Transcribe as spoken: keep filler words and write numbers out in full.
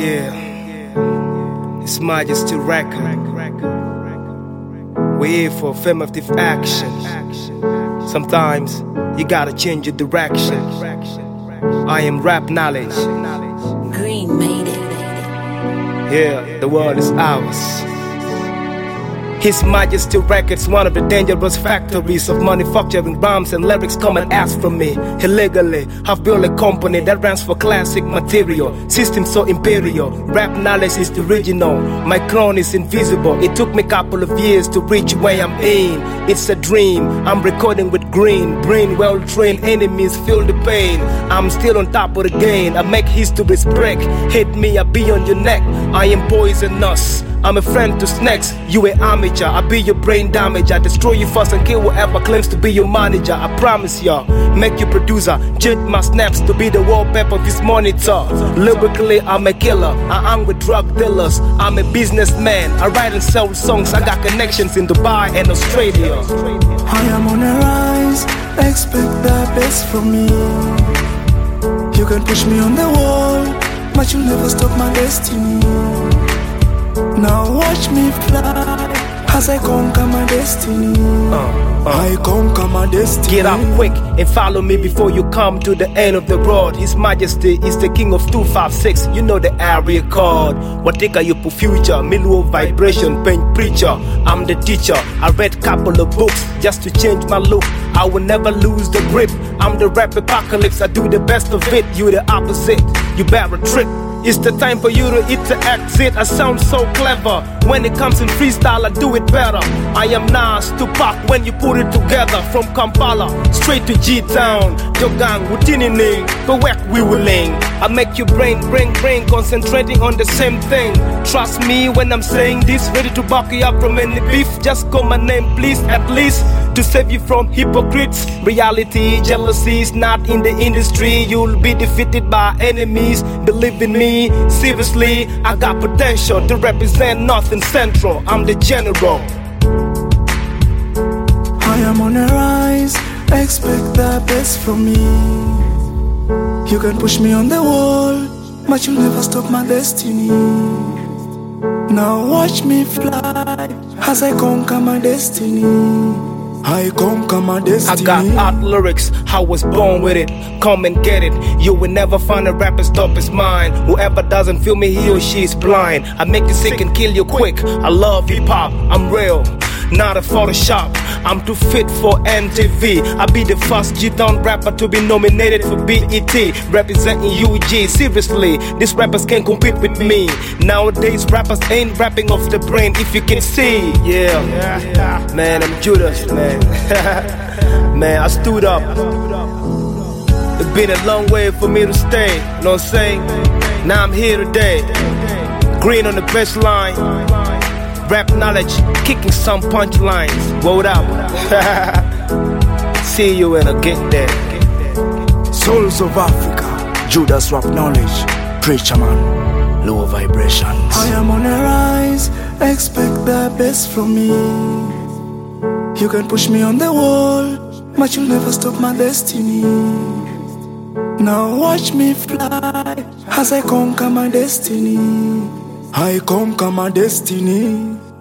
Yeah, His Majesty record. We're here for affirmative action. Sometimes you gotta change your direction. I am Rap Knowledge. Green made it. Yeah, the world is ours. His Majesty Records, one of the dangerous factories of manufacturing rhymes and lyrics come and ask from me. Illegally, I've built a company that runs for classic material. System so imperial, Rap Knowledge is the original. My crown is invisible. It took me a couple of years to reach where I'm in. It's a dream, I'm recording with green. Brain well-trained, enemies feel the pain. I'm still on top of the game, I make history's break. Hit me, I be on your neck. I am poisonous, I'm a friend to snakes. You an amateur, I be your brain damage. I destroy you first and kill whoever claims to be your manager. I promise ya, make you producer. Change my snaps to be the wallpaper of his monitor. Lyrically, I'm a killer, I am with drug dealers. I'm a businessman, I write and sell songs. I got connections in Dubai and Australia. I am on a rise, expect the best from me. You can push me on the wall, but you'll never stop my destiny. Now watch me fly as I conquer my destiny. uh, uh, I conquer my destiny. Get up quick and follow me before you come to the end of the road. His Majesty is the king of two five six. You know the area code. Watika yupo future, me low vibration, pain preacher. I'm the teacher. I read couple of books just to change my look. I will never lose the grip. I'm the rap apocalypse. I do the best of it. You the opposite. You better trip. It's the time for you to eat the exit. I sound so clever. When it comes in freestyle, I do it better. I am Nas Tupac when you put it together. From Kampala straight to G-Town. Jogang, Wutinining, the work we willing. I make your brain, brain, brain, concentrating on the same thing. Trust me when I'm saying this, ready to back you up from any beef. Just call my name, please, at least to save you from hypocrites. Reality, jealousy is not in the industry. You'll be defeated by enemies. Believe in me. Seriously, I got potential to represent North and Central. I'm the general. I am on a rise, expect the best from me. You can push me on the wall, but you'll never stop my destiny. Now watch me fly as I conquer my destiny. I conquer my destiny. I got art lyrics, I was born with it. Come and get it. You will never find a rapper stop his mind. Whoever doesn't feel me, he or she is blind. I make you sick and kill you quick. I love hip hop, I'm real, not a Photoshop. I'm too fit for M T V. I be the first G-Town rapper to be nominated for B E T, representing U G. Seriously, these rappers can't compete with me. Nowadays rappers ain't rapping off the brain, if you can see. Yeah, man, I'm Judas, man. Man, I stood up. It's been a long way for me to stay, you know what I'm saying? Now I'm here today. Green on the best line. Rap Knowledge, kicking some punchlines. Word up. See you when I get there. Souls of Africa, Judas Rap Knowledge, Preacher Man, low vibrations. I am on a rise, expect the best from me. You can push me on the wall, but you'll never stop my destiny. Now watch me fly as I conquer my destiny. I conquer my destiny.